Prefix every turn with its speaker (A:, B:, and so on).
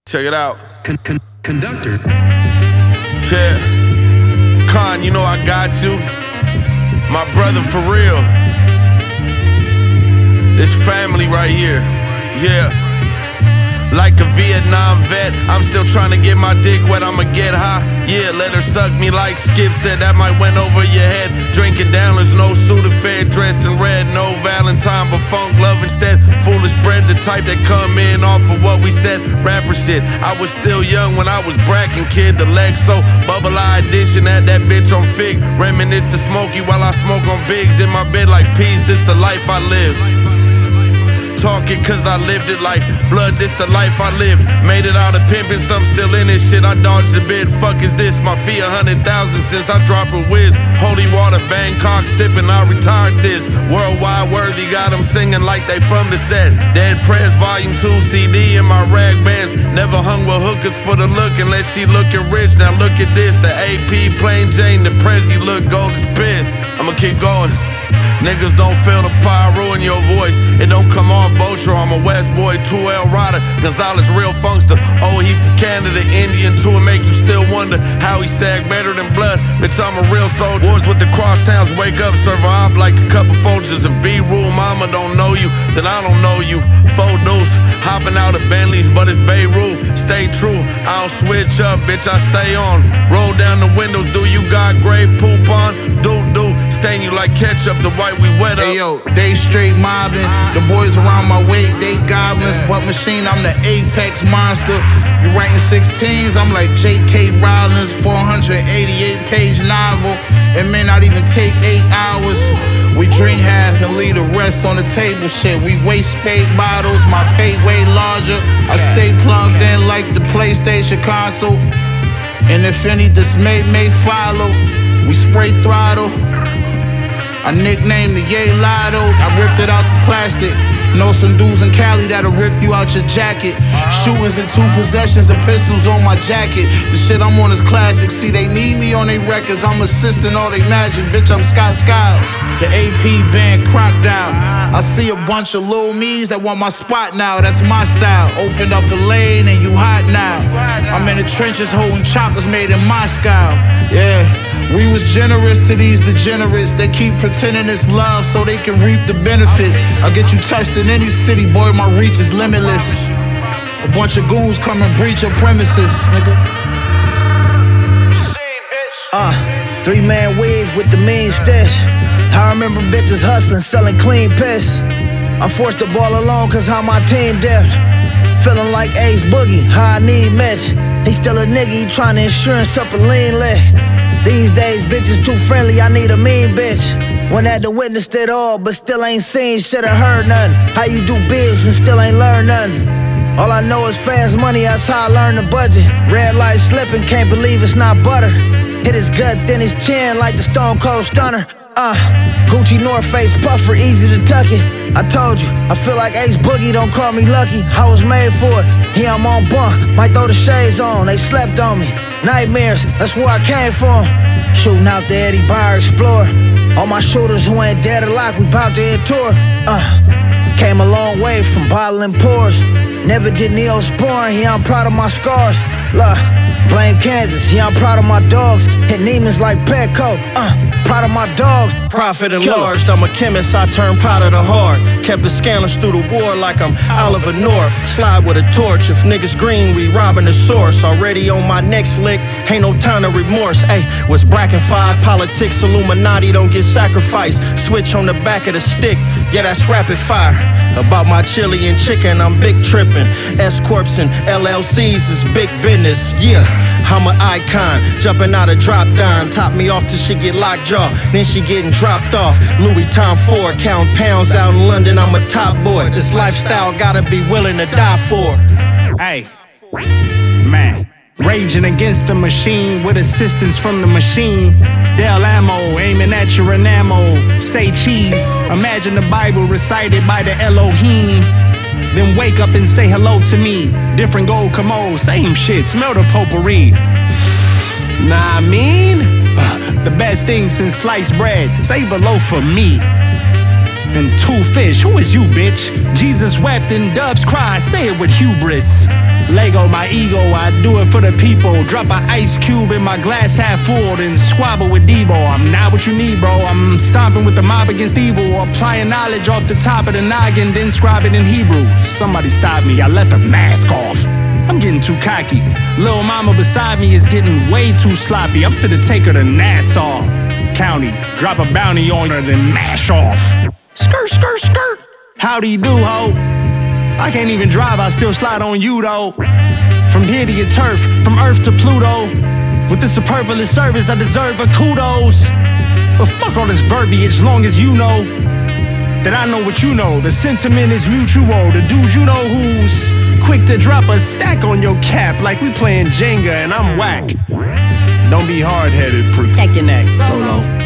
A: Check it out.
B: Conductor.
A: Yeah. Con, you know I got you. My brother for real. This family right here. Yeah. Like a Vietnam vet, I'm still trying to get my dick wet, I'ma get high. Yeah, let her suck me like Skip said, that might went over your head. Drinking down, there's no Sudafed, dressed in red, no Valentine, but funk love instead. Foolish bread, the type that come in off of what we said. Rapper shit, I was still young when I was bracking, kid. The Lexo, bubble eye edition, had that bitch on Fig. Reminisce to Smokey while I smoke on Bigs. In my bed like peas, this the life I live. Talking cause I lived it like blood, this the life I lived. Made it out of pimpin', some still in this shit. I dodged the bid, fuck is this? My fee 100,000 since I dropped a whiz. Holy water, Bangkok sippin', I retired this. Worldwide worthy, got them singing like they from the set. Dead Prez Volume 2 CD in my rag bands. Never hung with hookers for the look unless she looking rich. Now look at this, the AP plain Jane, the Prezi look gold as piss. I'ma keep going. Niggas don't feel the power, ruin your voice. It don't come off Bosher, I'm a West boy, 2L rider. Gonzalez, real funkster. Oh, he from Canada, Indian too, and make you still wonder how he stack better than blood. Bitch, I'm a real soldier. Wars with the crosstowns, wake up, serve a op like a couple Folgers. If B-Rule mama don't know you, then I don't know you. Four deuce, hopping out of Bentleys, but it's Beirut. Stay true, I don't switch up, bitch, I stay on. Roll down the windows, do you got gray poop on? Do, stain you like ketchup, the white we wet up.
C: Hey yo, they straight mobbing. The boys around my way, they goblins. But machine, I'm the apex monster. You writing 16s, I'm like J.K. Rowling's 488-page novel. It may not even take 8 hours. We drink half and leave the rest on the table. Shit, we waste spade bottles. My pay way larger. I stay plugged in like the PlayStation console. And if any dismay may follow, we spray throttle. I nicknamed the Yay Lotto. I ripped it out the plastic. Know some dudes in Cali that'll rip you out your jacket. Shootings in 2 possessions of pistols on my jacket. The shit I'm on is classic. See, they need me on they records. I'm assisting all they magic. Bitch, I'm Scott Skiles. The AP band Crocodile. I see a bunch of little me's that want my spot now. That's my style. Opened up a lane and you hot now. I'm in the trenches holding choppers made in Moscow. Yeah. We was generous to these degenerates. They keep pretending it's love so they can reap the benefits. I'll get you touched in any city, boy, my reach is limitless. A bunch of goons come and breach your premises, nigga.
D: 3-man weave with the mean stash. I remember bitches hustling, selling clean piss. I'm forced to ball alone cause how my team dipped. Feeling like Ace Boogie, how I need Mitch. He still a nigga, he tryna insurance up a lean lit. These days, bitches too friendly, I need a mean bitch. One had to witness it all, but still ain't seen shit or heard nothing. How you do biz and still ain't learned nothing. All I know is fast money, that's how I learned the budget. Red light slipping, can't believe it's not butter. Hit his gut, then his chin like the Stone Cold Stunner. Gucci North Face puffer, easy to tuck it. I told you, I feel like Ace Boogie, don't call me lucky. I was made for it, yeah, I'm on bunk. Might throw the shades on, they slept on me. Nightmares, that's where I came from. Shooting out the Eddie Bauer Explorer. All my shooters who ain't dead or locked, we bout to hit tour. Came a long way from bottling pours. Never did Neosporin, yeah, I'm proud of my scars. Look, blame Kansas, yeah, I'm proud of my dogs. Hit Neiman's like Petco, proud of my dogs.
E: Profit enlarged, I'm a chemist, I turn powder to hard. Kept the scandals through the war like I'm Oliver North. Slide with a torch, if niggas green, we robbing the source. Already on my next lick, ain't no time to remorse. Ayy, was Bracken 5, politics, Illuminati don't get sacrificed. Switch on the back of the stick, yeah, that's rapid fire. About my chili and chicken, I'm big trippin'. S-Corps and LLCs is big business, yeah. I'm an icon, jumping out of drop down. Top me off till she get lockjaw, then she getting dropped off. Louis Tom Ford, count pounds out in London, I'm a top boy. This lifestyle gotta be willing to die for.
B: Hey, man. Raging against the machine with assistance from the machine. Del Ammo, aiming at your enamel. Say cheese, imagine the Bible recited by the Elohim. Then wake up and say hello to me. Different gold commode, same shit, smell the potpourri. Nah, I mean, the best thing since sliced bread, save a loaf for me. and 2 fish. Who is you, bitch? Jesus wept and doves cry. Say it with hubris. Lego my ego, I do it for the people. Drop an ice cube in my glass half full, then squabble with Debo. I'm not what you need, bro. I'm stomping with the mob against evil, applying knowledge off the top of the noggin, then scribe it in Hebrew. Somebody stop me, I left the mask off. I'm getting too cocky. Lil' mama beside me is getting way too sloppy. I'm finna take her to Nassau County, drop a bounty on her, then mash off. Skirt, skirt, skirt. Howdy do, ho. I can't even drive, I still slide on you, though. From here to your turf, from Earth to Pluto. With this superfluous service, I deserve a kudos. But fuck all this verbiage, long as you know that I know what you know. The sentiment is mutual. The dude you know who's quick to drop a stack on your cap like we playing Jenga and I'm whack. Don't be hard-headed, protect your neck. Solo.